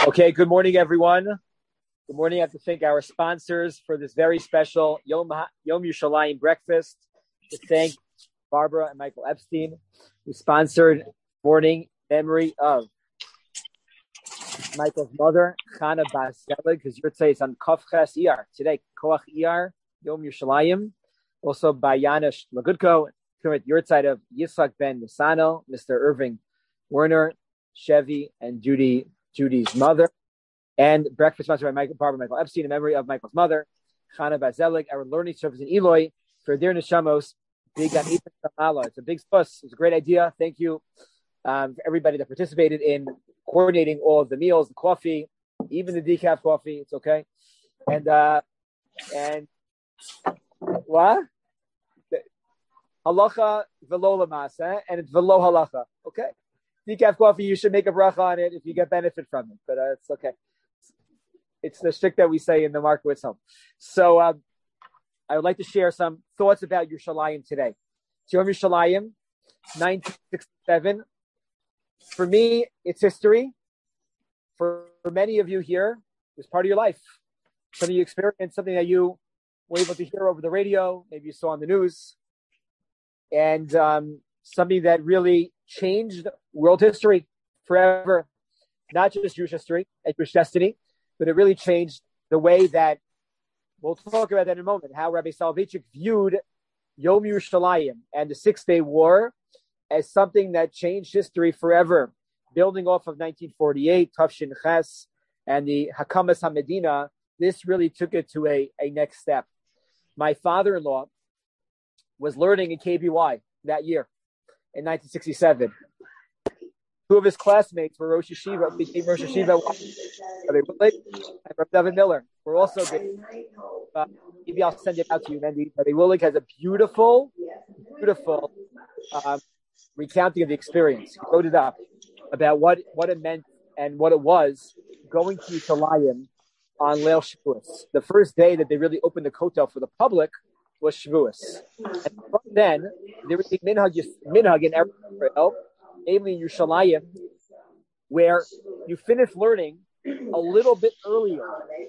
Okay, good morning, everyone. Good morning. I have to thank our sponsors for this very special Yom Yerushalayim breakfast. To thank Barbara and Michael Epstein, who sponsored morning memory of Michael's mother, Chana Bas Zelig, because your say is on Kofches Iyar. Today, Koach Iyar, Yom Yerushalayim. Also by Yanush Lagutko, your side of Yitzhak Ben Nisano, Mr. Irving Werner, Chevy, and Judy's mother. And breakfast sponsored by Barbara Michael Epstein in memory of Michael's mother, Chana Bas Zelig. Our learning service in Eloy for their neshamos. It's a big fuss. It's a great idea. Thank you for everybody that participated in coordinating all of the meals, the coffee, even the decaf coffee. It's okay. And what? Halacha velo lamasa, and it's velo halacha. Okay. Decaf coffee, you should make a bracha on it if you get benefit from it, but it's okay. It's the shtick that we say in the Markowitz home. So I would like to share some thoughts about Yerushalayim today. Yom Yerushalayim, 1967. For me, it's history. For many of you here, it's part of your life. Something you experienced, something that you were able to hear over the radio, maybe you saw on the news, and something that really changed world history forever. Not just Jewish history and Jewish destiny, but it really changed the way that, we'll talk about that in a moment, how Rabbi Soloveitchik viewed Yom Yerushalayim and the Six-Day War as something that changed history forever, building off of 1948, Tafshin Ches, and the Hakamas HaMedina. This really took it to a next step. My father-in-law was learning in KBY that year, in 1967. Two of his classmates were Rosh Yeshiva, became Rosh Yeshiva, and Rabbi David Miller. We're also big. Maybe I'll send it out to you, Mendy. Rabbi Willig has a beautiful recounting of the experience. He wrote it up about what it meant and what it was going to Yerushalayim on Leil Shavuos. The first day that they really opened the kotel for the public was Shavuos. And from then, there was a minhag in Eretz Israel, namely Yerushalayim, where you finish learning a little bit earlier.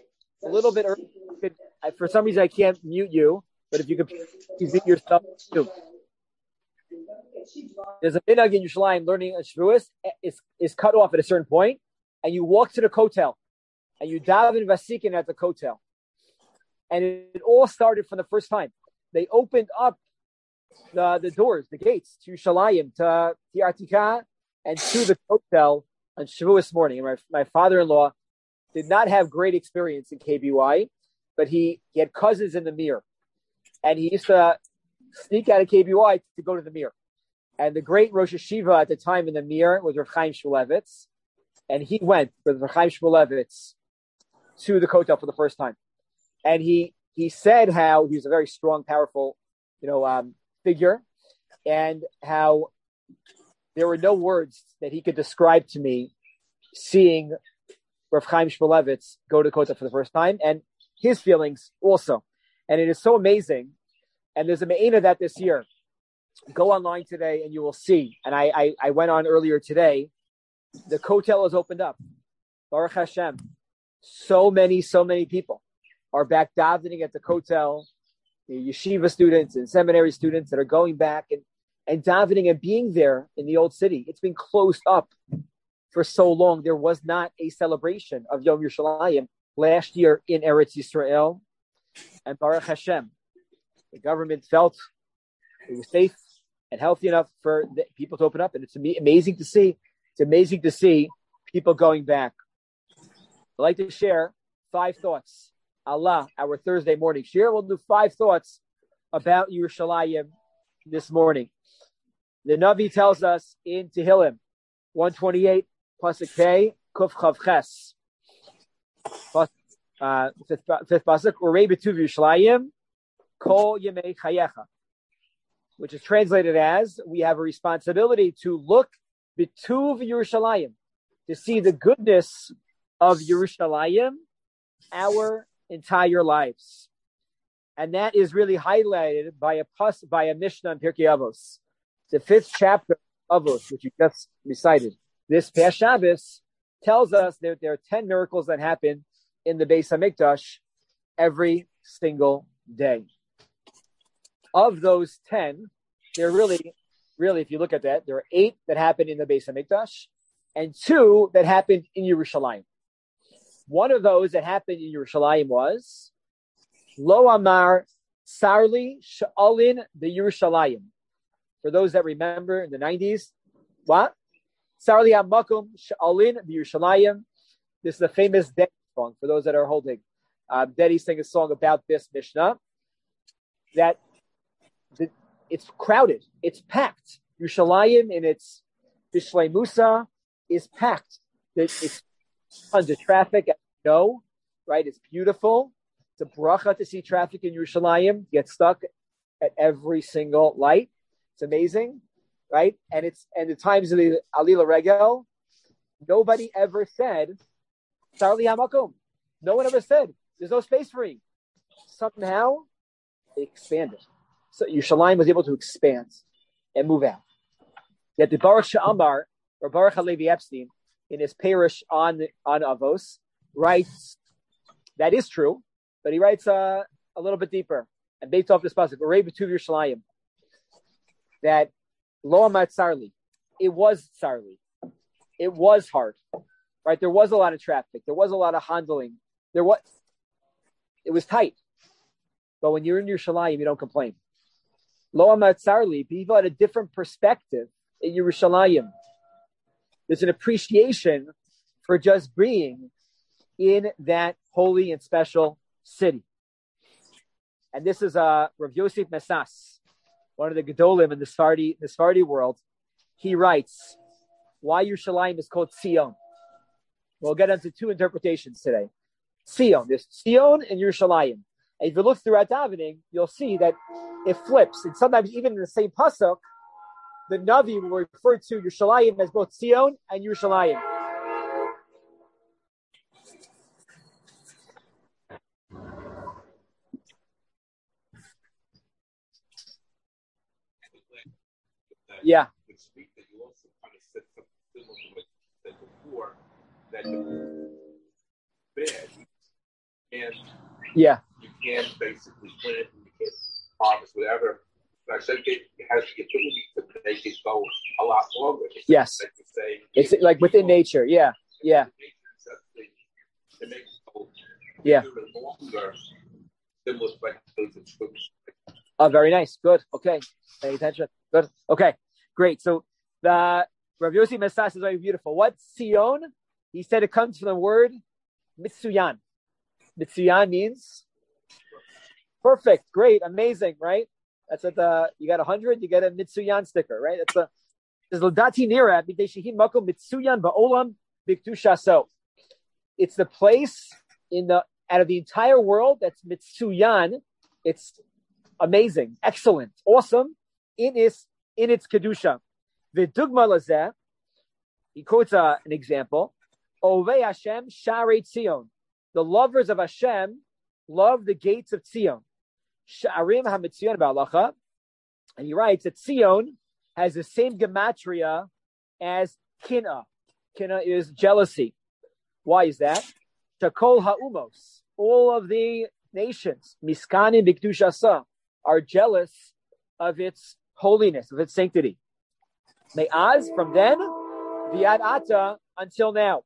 For some reason, I can't mute you, but if you could mute yourself too. There's a minhag in Yerushalayim, learning a Shavuos is cut off at a certain point, and you walk to the kotel, and you daven vasikin at the kotel. And it all started from the first time. They opened up the doors, the gates to Yerushalayim, to the Artika, and to the kotel on Shavuos morning. And my father-in-law did not have great experience in KBY, but he had cousins in the Mir. And he used to sneak out of KBY to go to the Mir. And the great Rosh Yeshiva at the time in the Mir was Rav Chaim Shmulevitz. And he went with Rav Chaim Shmulevitz to the kotel for the first time. And he said how he was a very strong, powerful, figure, and how there were no words that he could describe to me seeing Rav Chaim Shmulevitz go to kotel for the first time, and his feelings also. And it is so amazing. And there's a me'ena that this year. Go online today and you will see. And I went on earlier today. The kotel is opened up. Baruch Hashem. So many people are back davening at the kotel. The yeshiva students and seminary students that are going back and davening and being there in the old city. It's been closed up for so long. There was not a celebration of Yom Yerushalayim last year in Eretz Yisrael. And Baruch Hashem, the government felt it was safe and healthy enough for the people to open up. And it's amazing to see. It's amazing to see people going back. I'd like to share 5 thoughts. Allah, our Thursday morning share. We'll do 5 thoughts about Yerushalayim this morning. The Navi tells us in Tehillim 128, Pasuk K, Kuf Chav Ches. Fifth Pasuk, Urei B'tuv Yerushalayim, Kol Yemei Chayecha, which is translated as, we have a responsibility to look B'tuv Yerushalayim, to see the goodness of Yerushalayim, our entire lives. And that is really highlighted by a Mishnah in Pirkei Avos, the 5th chapter of Avos, which you just recited this past Shabbos, tells us that there are 10 miracles that happen in the Beis Hamikdash every single day. Of those 10, there are really, if you look at that, there are 8 that happen in the Beis Hamikdash and 2 that happened in Yerushalayim. One of those that happened in Yerushalayim was Lo Amar Sarli Sha'alin the Yerushalayim. For those that remember in the 90s, what? Sarli HaMakom Sha'alin the Yerushalayim. This is a famous Dedi song for those that are holding. Dedi sang a song about this Mishnah that it's crowded, it's packed. Yerushalayim in its Bishlei Musa is packed. It's tons of traffic, as you know, right? It's beautiful. It's a bracha to see traffic in Yerushalayim. Get stuck at every single light. It's amazing, right? And the times of the Alila Regel, nobody ever said Sarli HaMakom. No one ever said there's no space for me. Somehow they expanded. So Yerushalayim was able to expand and move out. Yet the Baruch Sha'amar, or Baruch HaLevi Epstein, in his parish on Avos, writes, that is true, but he writes a little bit deeper, and based off this pasuk, Orei B'tuv Yerushalayim, that Lo Amat Sarli, it was Sarli. It was hard, right? There was a lot of traffic. There was a lot of handling. It was tight. But when you're in Yerushalayim, you don't complain. Lo Amat Sarli, people had a different perspective in Yerushalayim. There's an appreciation for just being in that holy and special city. And this is Rav Yosef Messas, one of the Gedolim in the Sephardi world. He writes, why Yerushalayim is called Tzion. We'll get into 2 interpretations today. Tzion, there's Tzion and Yerushalayim. And if you look throughout davening, you'll see that it flips. And sometimes even in the same pasuk, the Navi will refer to Yerushalayim as both Tzion and Yerushalayim. Yeah. Yeah. You can't basically plant and you can't harvest whatever. But I said it has the ability to make it go a lot longer. Yes. It's like within nature. Yeah. Yeah. It makes it go longer. Oh, very nice. Good. Okay. Pay attention. Good. Okay. Great. So the Rav Yossi Messas is very beautiful. What's Sion? He said it comes from the word Mitsuyan. Mitsuyan means perfect, great, amazing, right? That's what you got 100, you get a Mitsuyan sticker, right? That's L'dati Nira B'dei Makom Mitsuyan Ba'olam B'Kedushaso. It's the place out of the entire world that's Mitsuyan. It's amazing, excellent, awesome in its kedusha. V'dugma lazeh. He quotes an example. Ovei Hashem Sharei Tzion. The lovers of Hashem love the gates of Tzion. Sha'arim HaMitzion Ba'alacha. And he writes that Tzion has the same gematria as Kina. Kina is jealousy. Why is that? Shakol Ha'umos. All of the nations, Miskanim B'Kedushasa, are jealous of its holiness, of its sanctity. Me'az, from then, V'ad Ata, until now.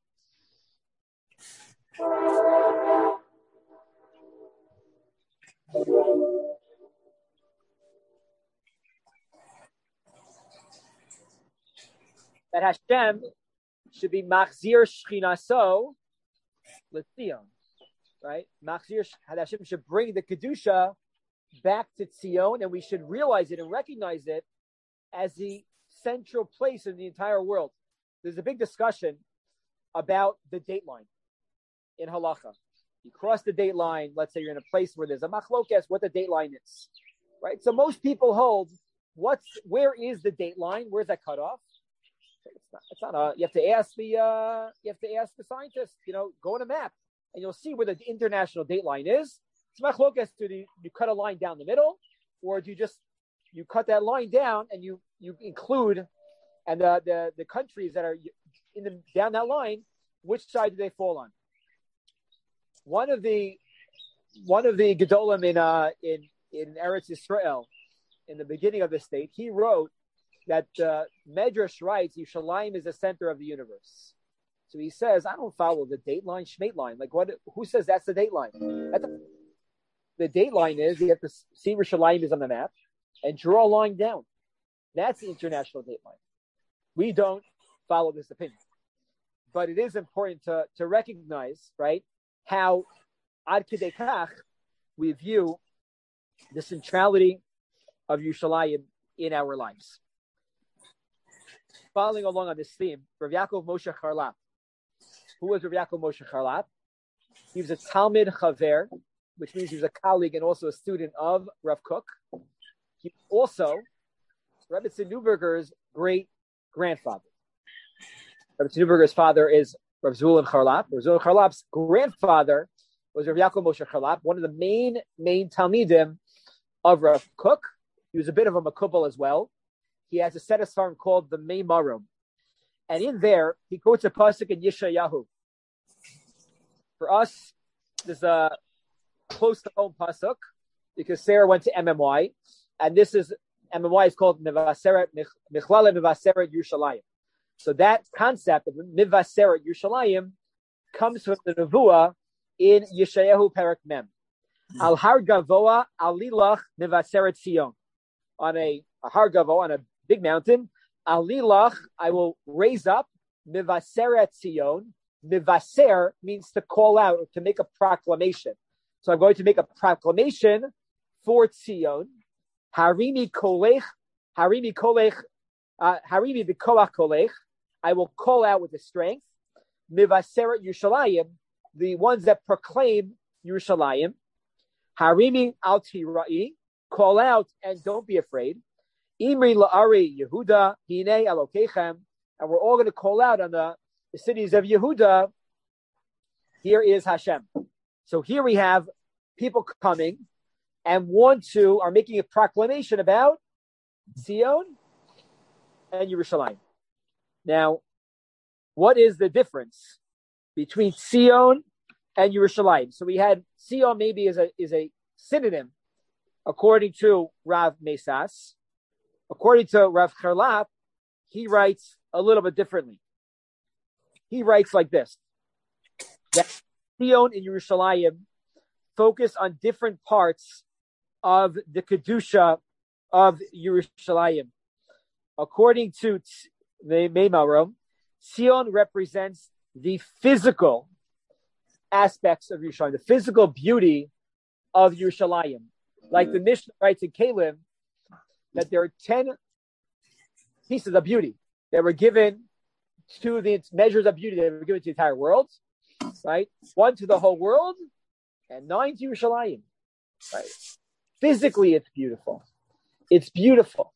That Hashem should be Machzir Shchinaso L'Tzion, right? Hashem should bring the Kedusha back to Tzion, and we should realize it and recognize it as the central place in the entire world. There's a big discussion about the date line in halacha. You cross the date line, let's say you're in a place where there's a machlokes, what the date line is, right? So most people hold, where is the date line? Where's that cutoff? It's not you have to ask the scientists, go on a map and you'll see where the international date line is. It's machlokes, you cut a line down the middle, or do you cut that line down and you include, and the countries that are down that line, which side do they fall on? One of the Gedolim in Eretz Yisrael, in the beginning of the state, he wrote that Medrash writes Yerushalayim is the center of the universe. So he says, I don't follow the date line, Shmate line. Like what? Who says that's the date line? The date line is you have to see Yerushalayim is on the map and draw a line down. That's the international date line. We don't follow this opinion. But it is important to recognize, right, how ad kidei kach we view the centrality of Yerushalayim in our lives. Following along on this theme, Rav Yaakov Moshe Charlap. Who was Rav Yaakov Moshe Charlap? He was a Talmid Chaver, which means he was a colleague and also a student of Rav Kook. He was also Rebbetzin Neuberger's great-grandfather. Rebbetzin Neuberger's father is Rav Zulem Charlap. Rav Zulem Charlap's grandfather was Rav Yaakov Moshe Charlap, one of the main Talmidim of Rav Kook. He was a bit of a Makubal as well. He has a set of song called the Meimarim. And in there, he quotes a pasuk in Yeshayahu. For us, there's a close to home pasuk because Sarah went to MMY, and this is MMY is called Mivaseret Michlale Mivaseret Yerushalayim. So that concept of Mivaseret Yerushalayim comes from the Nevuah in Yeshayahu Perek Mem. Al Har Gavoa Al Lilach Mivaseret Sion. On a Har Gavoa, on a big mountain, Al Lilach, I will raise up Mivaseret Sion. Mivaser means to call out or to make a proclamation. So I'm going to make a proclamation for Tzion. Harimi kolech, harimi b'koach kolech. I will call out with the strength. Mivaseret Yerushalayim, the ones that proclaim Yerushalayim. Harimi al tirai, call out and don't be afraid. Imri la'ari Yehuda, hine alokechem, and we're all going to call out on the cities of Yehuda. Here is Hashem. So here we have people coming and are making a proclamation about Zion and Yerushalayim. Now, what is the difference between Zion and Yerushalayim? So we had Zion maybe is a synonym according to Rav Mesas. According to Rav Charlap, he writes a little bit differently. He writes like this: that Zion and Yerushalayim focus on different parts of the Kedusha of Yerushalayim. According to the Meimarim, Zion represents the physical aspects of Yerushalayim, the physical beauty of Yerushalayim. Like the Mishnah writes in Kalim, that there are 10 pieces of beauty that were given to the measures of beauty that were given to the entire world, right? 1 to the whole world, and 9 to Yerushalayim, right? Physically, it's beautiful. It's beautiful.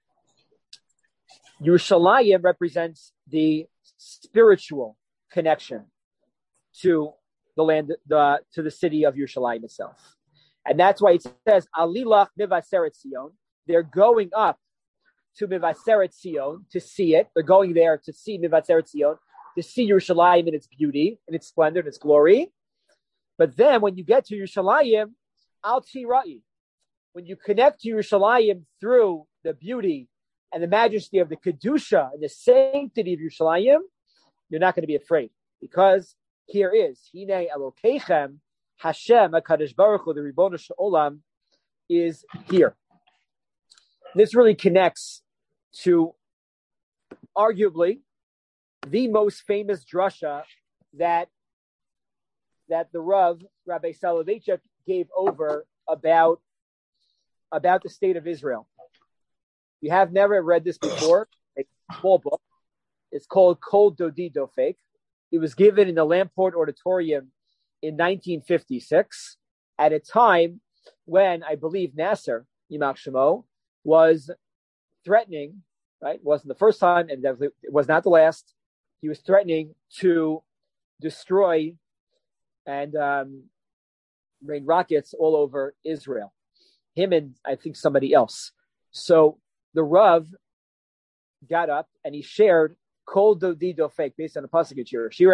Yerushalayim represents the spiritual connection to the land, to the city of Yerushalayim itself. And that's why it says, Alilach Mivaseret Sion. They're going up to Mivaseret Sion to see it. They're going there to see Mivaseret Sion, to see Yerushalayim in its beauty, in its splendor, in its glory. But then when you get to Yerushalayim, Al Tirai, when you connect to Yerushalayim through the beauty and the majesty of the Kedusha and the sanctity of Yerushalayim, you're not going to be afraid. Because here is, Hine Elokeichem, Hashem, HaKadosh Baruch Hu, the Ribono Shel Olam, is here. This really connects to arguably the most famous drasha that the Rav, Rabbi Soloveitchik, gave over about the state of Israel. You have never read this before. It's a small book. It's called Kol Dodi Dofek. It was given in the Lamport Auditorium in 1956 at a time when I believe Nasser, Yimach Shemo, was threatening, right? It wasn't the first time, and it was not the last. He was threatening to destroy and rain rockets all over Israel. Him and I think somebody else. So the Rav got up and he shared Kol Dodi Dofek based on the pasuk in Shir Shirim.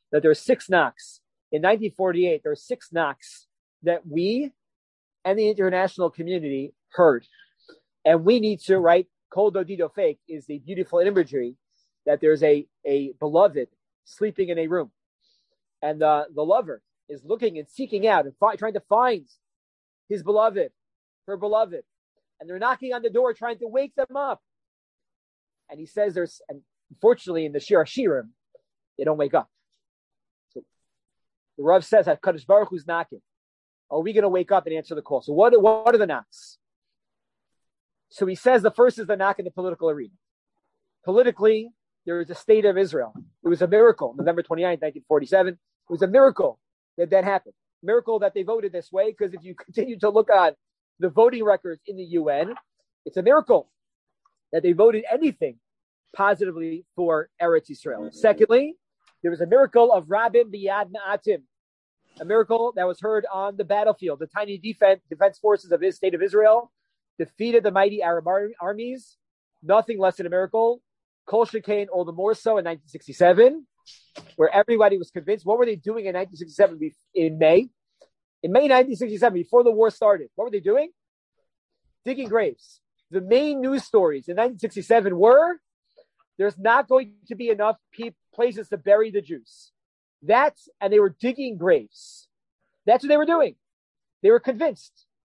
that there are 6 knocks. In 1948, there are 6 knocks that we and the international community heard. And we need to, right? Kol Dodido Fake is the beautiful imagery that there's a beloved sleeping in a room. And the lover is looking and seeking out and trying to find his beloved, her beloved. And they're knocking on the door trying to wake them up. And he says and unfortunately in the Shir HaShirim, they don't wake up. So the Rav says that Kadosh Baruch Hu's knocking. Are we going to wake up and answer the call? So what are the knocks? So he says the first is the knock in the political arena. Politically, there is a state of Israel. It was a miracle. November 29th, 1947. It was a miracle that happened. Miracle that they voted this way, because if you continue to look at the voting records in the UN, it's a miracle that they voted anything positively for Eretz Yisrael. Secondly, there was a miracle of Rabin Biyad Ma'atim, a miracle that was heard on the battlefield. The tiny defense forces of his state of Israel defeated the mighty Arab armies. Nothing less than a miracle. Kol Shekain, all the more so in 1967, where everybody was convinced. What were they doing in 1967 in May? In May 1967, before the war started, what were they doing? Digging graves. The main news stories in 1967 were, there's not going to be enough places to bury the Jews. And they were digging graves. That's what they were doing. They were convinced.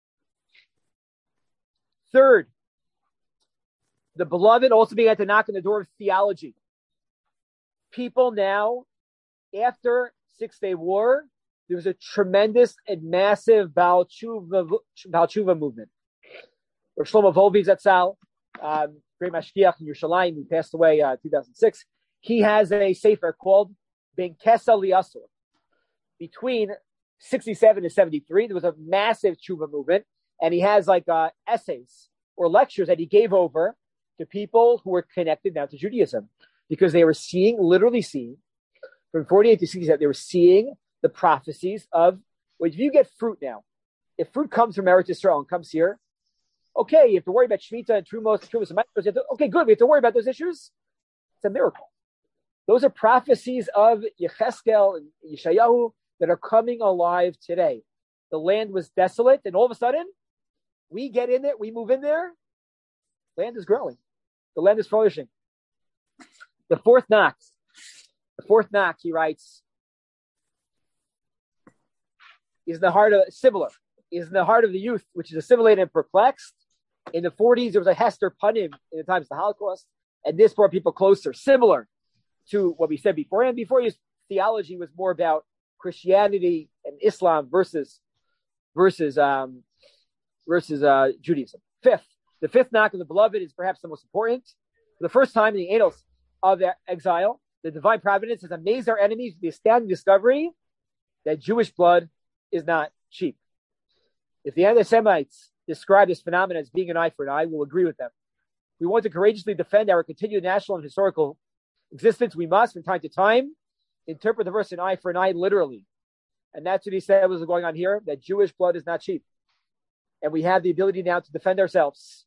Third, the beloved also began to knock on the door of theology. People now, after Six-Day War, there was a tremendous and massive Baal Tshuva movement. Rav Shlomo Volvi Zatzal, great mashgiach in Yerushalayim, who passed away 2006, he has a sefer called Ben Kesa Liasur. Between 67 and 73, there was a massive Tshuva movement, and he has essays or lectures that he gave over to people who were connected now to Judaism, because they were literally seeing, from 48 to 67, they were seeing the prophecies of, if you get fruit now, if fruit comes from Eretz Yisrael and comes here, okay, you have to worry about Shemitah and Trumos and Micros. Okay, good, we have to worry about those issues. It's a miracle. Those are prophecies of Yecheskel and Yeshayahu that are coming alive today. The land was desolate, and all of a sudden, we get in there, we move in there, land is growing. The land is flourishing. The fourth knock, he writes, is in the heart of the youth, which is assimilated and perplexed. In the 40s, there was a Hester Punim in the times of the Holocaust, and this brought people closer, similar to what we said before. And before, theology was more about Christianity and Islam versus Judaism. The fifth knock of the beloved is perhaps the most important. For the first time in the annals of the exile, the divine providence has amazed our enemies with the astounding discovery that Jewish blood is not cheap. If the anti-Semites describe this phenomenon as being an eye for an eye, we'll agree with them. We want to courageously defend our continued national and historical existence. We must, from time to time, interpret the verse an eye for an eye literally. And that's what he said was going on here, that Jewish blood is not cheap. And we have the ability now to defend ourselves.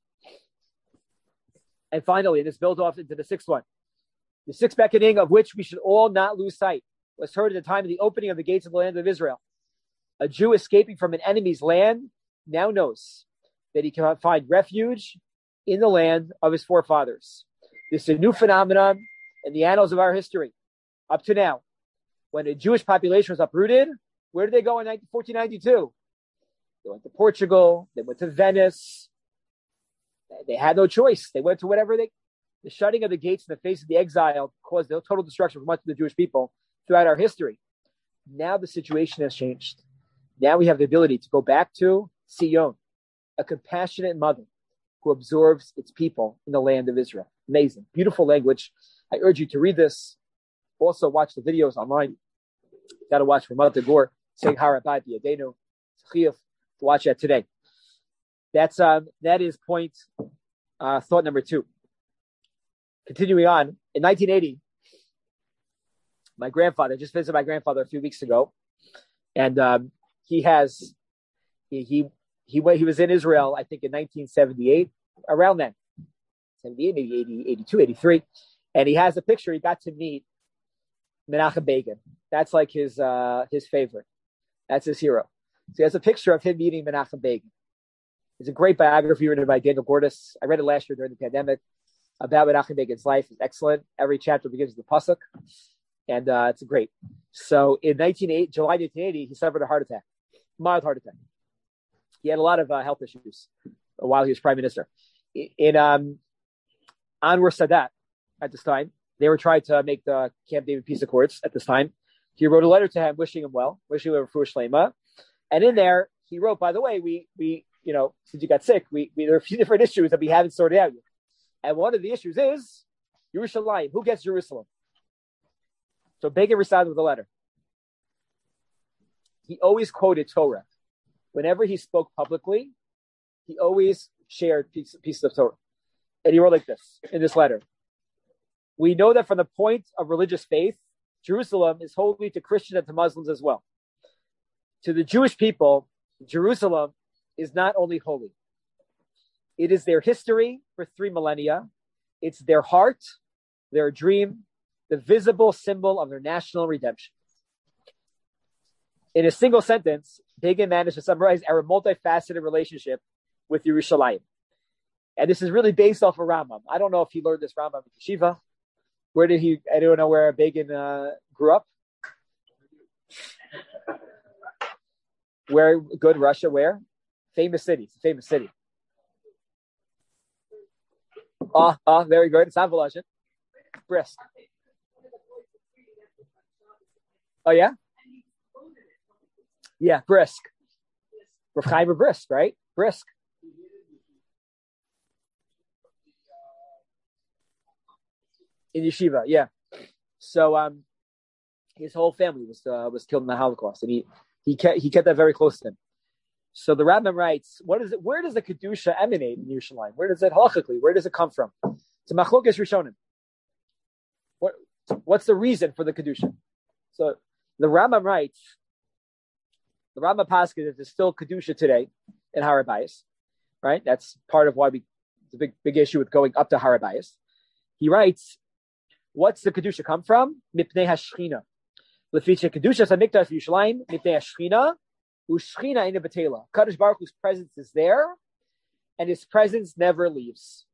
And finally, and this builds off into the sixth one, the sixth beckoning of which we should all not lose sight was heard at the time of the opening of the gates of the land of Israel. A Jew escaping from an enemy's land now knows that he cannot find refuge in the land of his forefathers. This is a new phenomenon in the annals of our history. Up to now, when the Jewish population was uprooted, where did they go in 1492? They went to Portugal. They went to Venice. They had no choice. They went to the shutting of the gates in the face of the exile caused the total destruction for much of the Jewish people throughout our history. Now the situation has changed. Now we have the ability to go back to Sion, a compassionate mother who absorbs its people in the land of Israel. Amazing. Beautiful language. I urge you to read this. Also watch the videos online. Got to watch Ramat Dagor saying Harabat Yadenu. To watch that today. That is thought number 2. Continuing on, in 1980, my grandfather, I just visited my grandfather a few weeks ago, and he was in Israel, I think in 1978, around then, 78, maybe 80, 82, 83, and he has a picture. He got to meet Menachem Begin. That's like his favorite. That's his hero. So he has a picture of him meeting Menachem Begin. It's a great biography written by Daniel Gordis. I read it last year during the pandemic about Menachem Begin's life. It's excellent. Every chapter begins with a pasuk, and it's great. So in July 1980, he suffered a heart attack, mild heart attack. He had a lot of health issues while he was prime minister. In Anwar Sadat, at this time, they were trying to make the Camp David peace accords at this time. He wrote a letter to him, wishing him well, wishing him a refuah shlema. And in there, he wrote, by the way, we since you got sick, there are a few different issues that we haven't sorted out yet. And one of the issues is Yerushalayim. Who gets Jerusalem? So Begin responded with a letter. He always quoted Torah. Whenever he spoke publicly, he always shared pieces of Torah. And he wrote like this in this letter. We know that from the point of religious faith, Jerusalem is holy to Christians and to Muslims as well. To the Jewish people, Jerusalem is not only holy. It is their history for 3 millennia. It's their heart, their dream, the visible symbol of their national redemption. In a single sentence, Begin managed to summarize our multifaceted relationship with Yerushalayim. And this is really based off of Rambam. I don't know if he learned this Rambam in Yeshiva. I don't know where Begin grew up. Where, good, Russia, where? Famous city. It's a famous city. Very good. It's not Volozhin. Brisk. Oh, yeah? Yeah, Brisk. Rav Chaim Brisk, right? Brisk. In Yeshiva, yeah. So his whole family was killed in the Holocaust, and he kept that very close to him. So the Rambam writes, where does the Kedusha emanate in Yerushalayim? Where does it halachically? Where does it come from? It's a machlokes rishonim. What's the reason for the Kedusha? So the Rambam writes, the Rambam passes that there's still Kedusha today in Har HaBayis, right? That's part of why it's a big issue with going up to Har HaBayis. He writes, what's the Kedusha come from? Mipnei HaShechina. Lefiche Kedusha Hamikdash Yerushalayim Mipnei HaShechina U'Shechina Eina B'Teila. Kadosh Baruch Hu's presence is there, and his presence never leaves.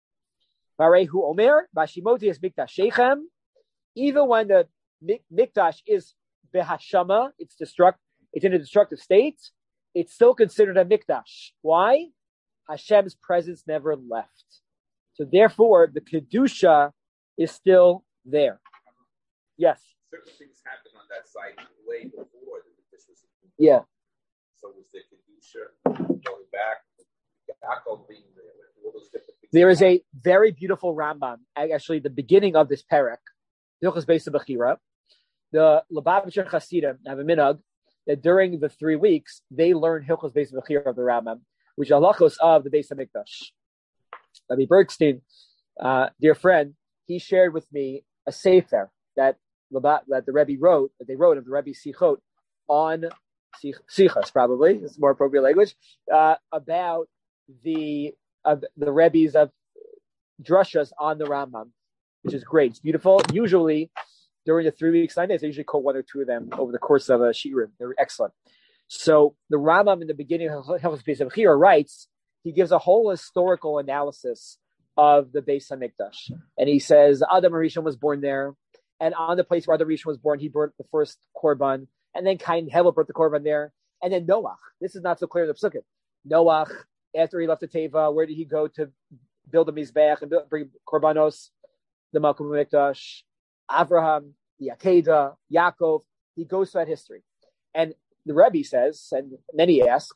Varehu Omer Vashimoti is Mikdash Shechem. Even when the Mikdash is Behashama, it's in a destructive state, it's still considered a Mikdash. Why? Hashem's presence never left. So therefore, the Kedusha is still there. Yes. Certain things happened on that site way before this was. Yeah. So was the Kedusha going back, Yaakov being there, all those different things. There is a very beautiful Rambam, actually the beginning of this parak, Hilchos Beis Bechira. The Lubavitcher Hasidim have a minhag that during the 3 weeks, they learn Hilchos Beis Bechira of the Rambam, which are halachos of the Beis HaMikdash. Rabbi Bergstein, dear friend, he shared with me a sefer that the Rebbe wrote, of the Rebbe Sichot on Sichos, probably, it's more appropriate language, about the Rebbe's of drushas on the Rambam, which is great. It's beautiful. Usually, during the 3 weeks, 9 days, I usually quote 1 or 2 of them over the course of a shiurim. They're excellent. So the Rambam in the beginning of Hilchos Beis Bechira writes, he gives a whole historical analysis of the Beis HaMikdash. And he says, Adam HaRishon was born there. And on the place where Adam HaRishon was born, he brought the first korban. And then Cain and Hevel brought the korban there. And then Noach. This is not so clear in the Psukim. Noach, after he left the Teva, where did he go to build a Mizbeach and bring korbanos? The Malkum HaMikdash. Avraham, the Akedah, Yaakov. He goes through that history. And the Rebbe says, and many ask,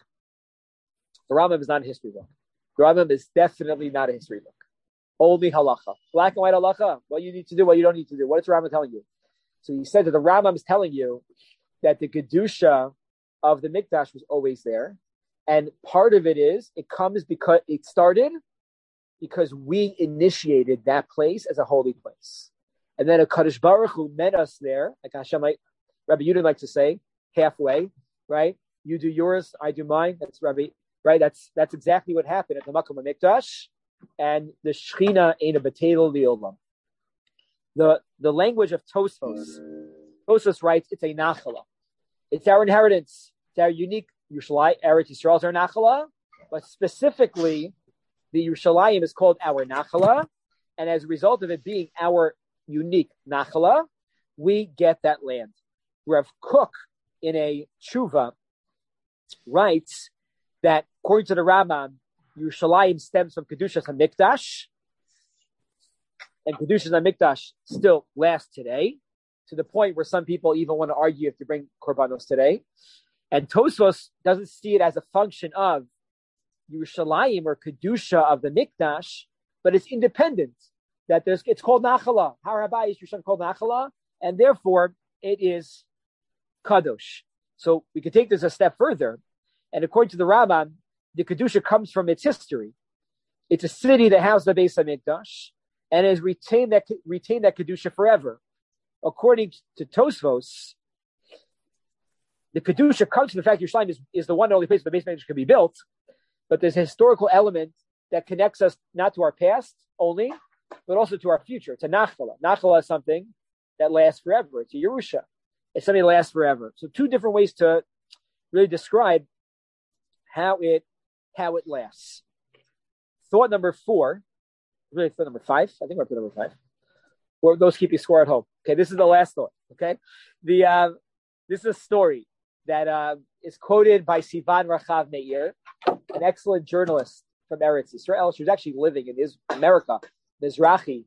the Rambam is not a history book. The Rambam is definitely not a history book. Only halacha. Black and white halacha. What you need to do, what you don't need to do. What is the Rambam telling you? So he said that the Rambam is telling you that the Kedusha of the Mikdash was always there. And part of it is, it comes because it started because we initiated that place as a holy place. And then a Kadosh Baruch Hu met us there, like Hashem, like Rabbi Yudin like to say, halfway, right? You do yours, I do mine. That's Rabbi, right? That's exactly what happened at the Makom HaMikdash. And the Shechina Eina B'Teila Li'olam. The language of Tosfos Tosfos writes, it's a nachala. It's our inheritance. It's our unique Yerushalayim. Eretz Yisrael is our nachala, but specifically, the Yerushalayim is called our nachala, and as a result of it being our unique nachala, we get that land. Rav Kook in a tshuva writes that according to the Rambam, Yerushalayim stems from Kedushas HaMikdash, and Kedushas HaMikdash still lasts today, to the point where some people even want to argue if to bring korbanos today. And Tosfos doesn't see it as a function of Yerushalayim or Kedusha of the Mikdash, but it's independent. That it's called Nachala. Har HaBayis is Yerushalayim called Nachala, and therefore it is Kadosh. So we could take this a step further, and according to the Rambam, the Kedusha comes from its history. It's a city that housed the Beis HaMikdash and has retained that Kedusha forever. According to Tosfos, the Kedusha comes from the fact that Yerushalayim is the one and only place where the Beis HaMikdash can be built, but there's a historical element that connects us not to our past only, but also to our future. It's a Nachala. Nachala is something that lasts forever. It's a Yerusha. It's something that lasts forever. So two different ways to really describe how it lasts. Thought number 4, really thought number 5. I think we're up to number 5. Or those keeping score at home. Okay, this is the last thought. Okay, this is a story that is quoted by Sivan Rachav Meir, an excellent journalist from Eretz Yisrael. She was actually living in America. Mizrahi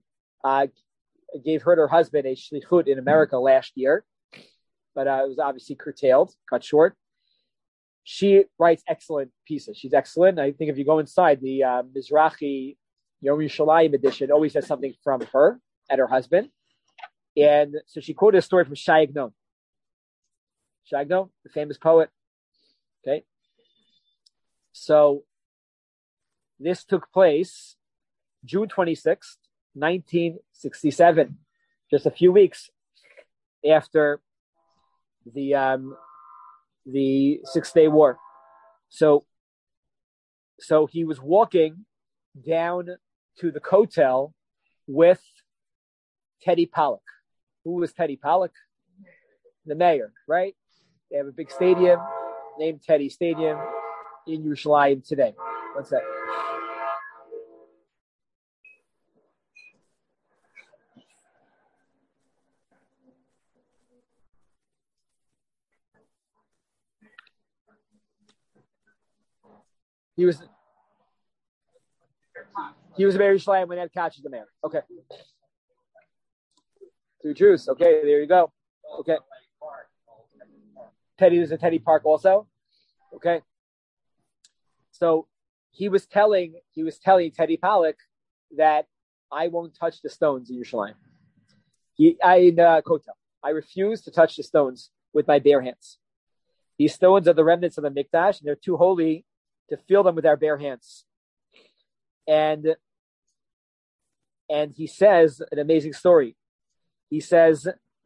gave her and her husband a shlichut in America last year, but it was obviously curtailed, cut short. She writes excellent pieces. She's excellent. I think if you go inside, the Mizrahi Yom Yerushalayim edition always has something from her and her husband. And so she quoted a story from Shai Agnon. Shai Agnon, the famous poet. Okay. So this took place June 26th, 1967, just a few weeks after the Six-Day War. So he was walking down to the Kotel with Teddy Pollock. Who was Teddy Pollock? The mayor, right? They have a big stadium named Teddy Stadium in Yerushalayim today. What's that? He was the mayor of Yerushalayim when Ed Koch is the mayor. Okay. 2 Jews. Okay, there you go. Okay. There's a Teddy Park also. Okay. So he was telling Teddy Pollock that I won't touch the stones in Yerushalayim. In Kotel. I refuse to touch the stones with my bare hands. These stones are the remnants of the Mikdash, and they're too holy to feel them with our bare hands. And he says an amazing story. He says,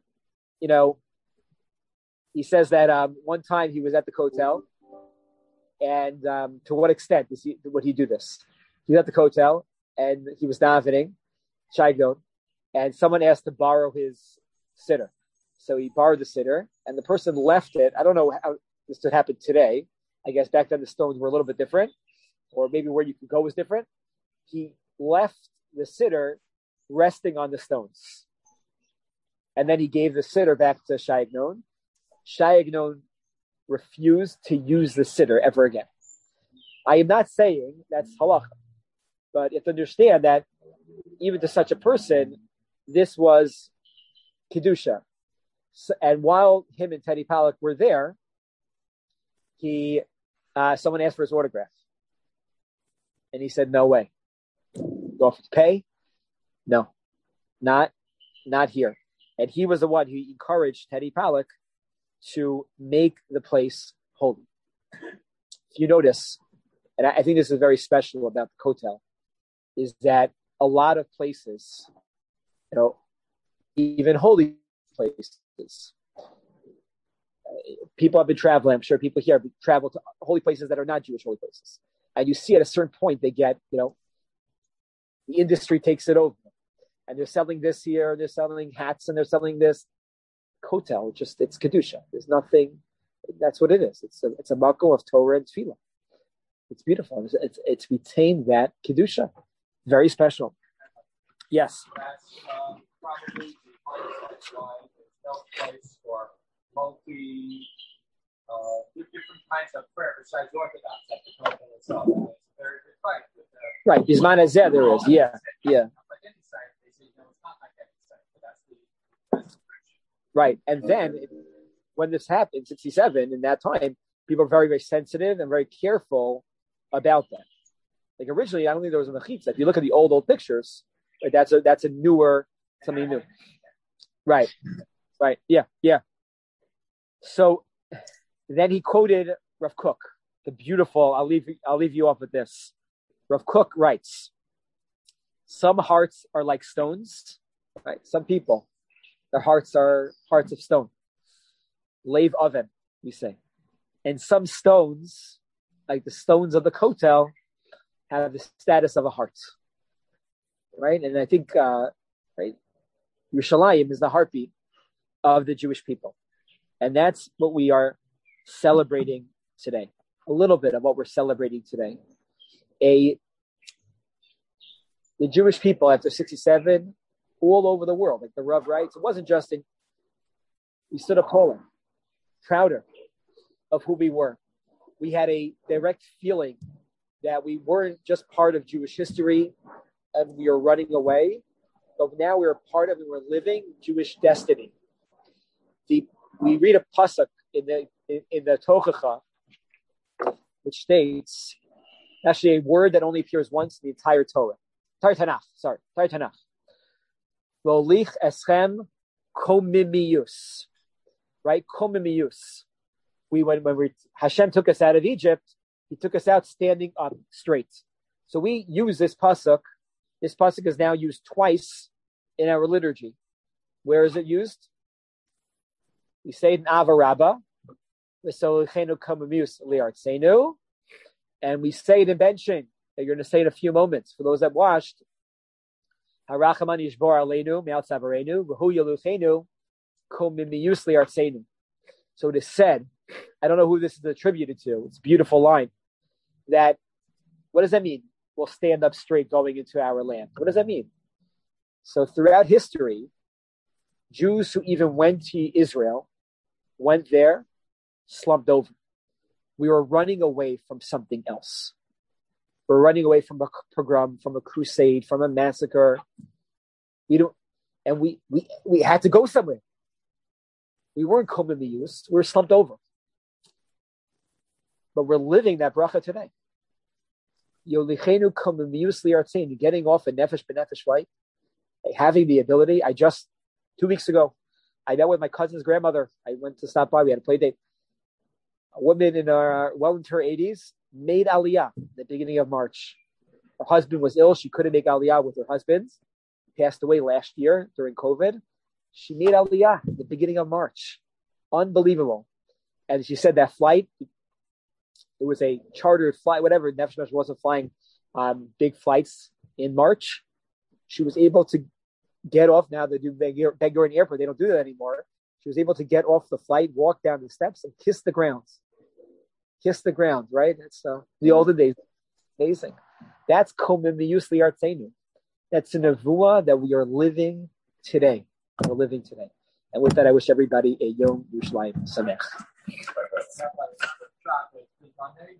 that one time he was at the Kotel, and to what extent would he do this? He was at the Kotel, and he was davening, Shaigon, and someone asked to borrow his siddur. So he borrowed the siddur, and the person left it. I don't know how this would happen today. I guess back then the stones were a little bit different, or maybe where you could go was different. He left the siddur resting on the stones. And then he gave the siddur back to Shai Agnon. Shai Agnon refused to use the siddur ever again. I am not saying that's halacha, but you have to understand that even to such a person, this was kedusha. So, and while him and Teddy Pollock were there, someone asked for his autograph, and he said, "No way. You offer to pay? No, not here." And he was the one who encouraged Teddy Pollock to make the place holy. If you notice, and I think this is very special about the Kotel, is that a lot of places, even holy places, people have been traveling. I'm sure people here have traveled to holy places that are not Jewish holy places. And you see at a certain point, they get, the industry takes it over. And they're selling this here, they're selling hats, and they're selling this. kotel. It's kedusha. There's nothing. That's what it is. It's a makom of Torah and tefillah. It's beautiful. It's retained that kedusha. Very special. Yes. That's probably the place why there's no place for different kinds of prayer besides Orthodox at the Kotel itself. It's a very good fight. Right. Bisman Hazeh there is. Yeah. But inside, they say, no, it's not like that inside. But that's the right. And then when this happened, 67, in that time, people are very, very sensitive and very careful about that. Like originally, I don't think there was a mechitza. If you look at the old pictures, right, that's a newer, something new. Right. Yeah. So then he quoted Rav Kook, the beautiful. I'll leave you off with this. Rav Kook writes, "Some hearts are like stones, right? Some people, their hearts are hearts of stone. Leiv oven, we say, and some stones, like the stones of the kotel, have the status of a heart, right? And I think, right, Yerushalayim is the heartbeat of the Jewish people, and that's what we are celebrating today. A little bit of what we're celebrating today. The Jewish people after 67, all over the world, like the Rav writes, it wasn't just we stood up taller, prouder of who we were. We had a direct feeling that we weren't just part of Jewish history and we were running away, but now we're part of and we're living Jewish destiny. We read a pasuk in the Tochacha, which states, actually a word that only appears once in the entire Torah. Tanakh. Lolich eschem komimius. Right? Komimius. When Hashem took us out of Egypt, He took us out standing up straight. So we use this pasuk. This pasuk is now used twice in our liturgy. Where is it used? We say it in Ava Rabbah. And we say it in Benching, that you're going to say in a few moments. For those that watched, Harachaman yishbor aleinu me'al tzavarenu v'hu yeluchenu komimiyus li'artzeinu. So it is said, I don't know who this is attributed to. It's a beautiful line. That, what does that mean? We'll stand up straight going into our land. What does that mean? So throughout history, Jews who even went to Israel, went there, slumped over. We were running away from something else. We're running away from a pogrom, from a crusade, from a massacre. We had to go somewhere. We weren't komimiyus, we were slumped over. But we're living that bracha today. Yolichenu komimiyus li'artzeinu, getting off a nefesh b'nefesh flight, having the ability. 2 weeks ago, I met with my cousin's grandmother. I went to stop by. We had a play date. A woman into her 80s made Aliyah in the beginning of March. Her husband was ill. She couldn't make Aliyah with her husband. He passed away last year during COVID. She made Aliyah in the beginning of March. Unbelievable. And she said that flight, it was a chartered flight, whatever. Nefesh wasn't flying big flights in March. She was able to get off. Now they do Ben Gurion Airport. They don't do that anymore. She was able to get off the flight, walk down the steps, and kiss the ground. Kiss the ground, right? That's the olden days. Amazing. That's komimiyus li'artzeinu. That's a nevuah that we are living today. We're living today. And with that, I wish everybody a Yom Yerushalayim Sameach.